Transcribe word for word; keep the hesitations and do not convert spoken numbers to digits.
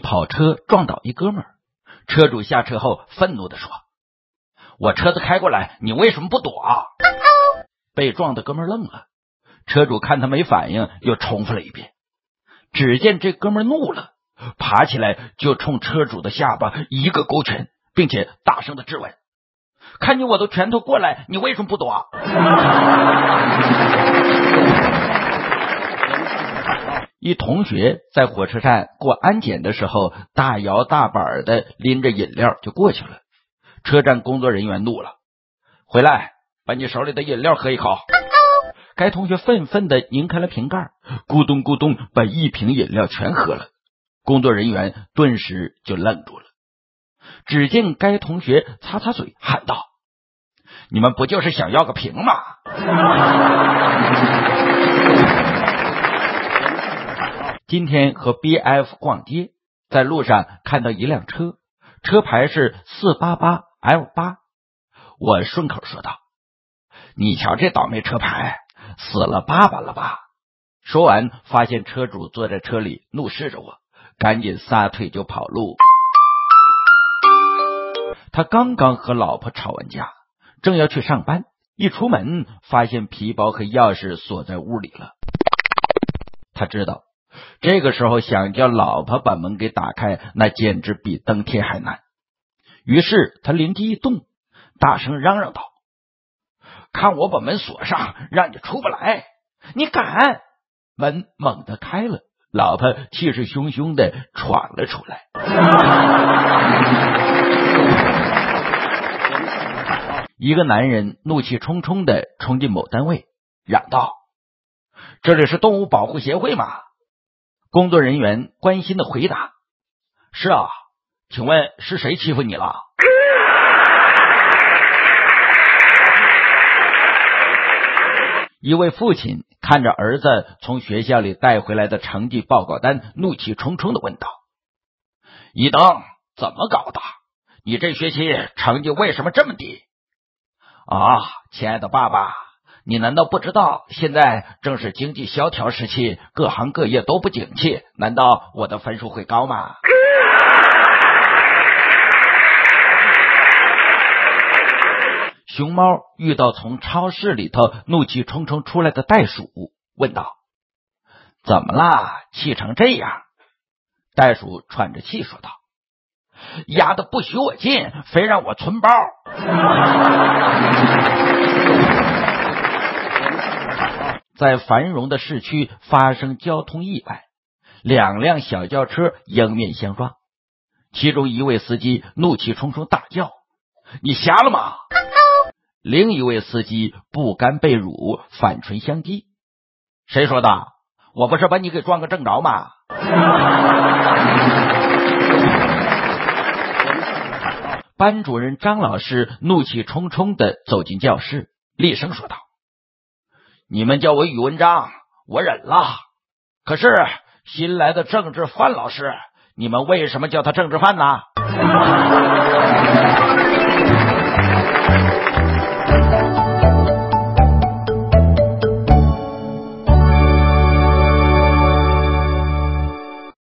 跑车撞倒一哥们儿，车主下车后愤怒地说：我车子开过来，你为什么不躲啊？被撞的哥们儿愣了，车主看他没反应，又重复了一遍。只见这哥们儿怒了，爬起来就冲车主的下巴一个勾拳，并且大声的质问：看你我的拳头过来，你为什么不躲？一同学在火车站过安检的时候，大摇大摆的拎着饮料就过去了。车站工作人员怒了：回来，把你手里的饮料喝一口。该同学愤愤的拧开了瓶盖，咕咚咕咚把一瓶饮料全喝了。工作人员顿时就愣住了。只见该同学擦擦嘴，喊道：你们不就是想要个瓶吗？今天和 B F 逛街，在路上看到一辆车，车牌是 四八八 L 八， 我顺口说道：你瞧这倒霉车牌，死了爸爸了吧？说完发现车主坐在车里怒视着我，赶紧撒腿就跑路。他刚刚和老婆吵完架，正要去上班，一出门发现皮包和钥匙锁在屋里了。他知道这个时候想叫老婆把门给打开，那简直比登天还难。于是他灵机一动，大声嚷嚷道：看我把门锁上，让你出不来！你敢！门猛地开了，老婆气势汹汹地闯了出来。一个男人怒气冲冲地冲进某单位，嚷道：这里是动物保护协会吗？工作人员关心地回答：是啊，请问是谁欺负你了？一位父亲看着儿子从学校里带回来的成绩报告单，怒气冲冲地问道：一等，怎么搞的？你这学期成绩为什么这么低？啊，亲爱的爸爸，你难道不知道现在正是经济萧条时期，各行各业都不景气，难道我的分数会高吗？熊猫遇到从超市里头怒气冲冲出来的袋鼠，问道：怎么啦？气成这样？袋鼠喘着气说道：压得不许我进，非让我存包。在繁荣的市区发生交通意外，两辆小轿车迎面相撞，其中一位司机怒气冲冲大叫：你瞎了吗？另一位司机不甘被辱，反唇相讥：谁说的？我不是把你给撞个正着吗？班主任张老师怒气冲冲地走进教室，厉声说道：你们叫我语文章，我忍了。可是新来的政治范老师，你们为什么叫他政治犯呢？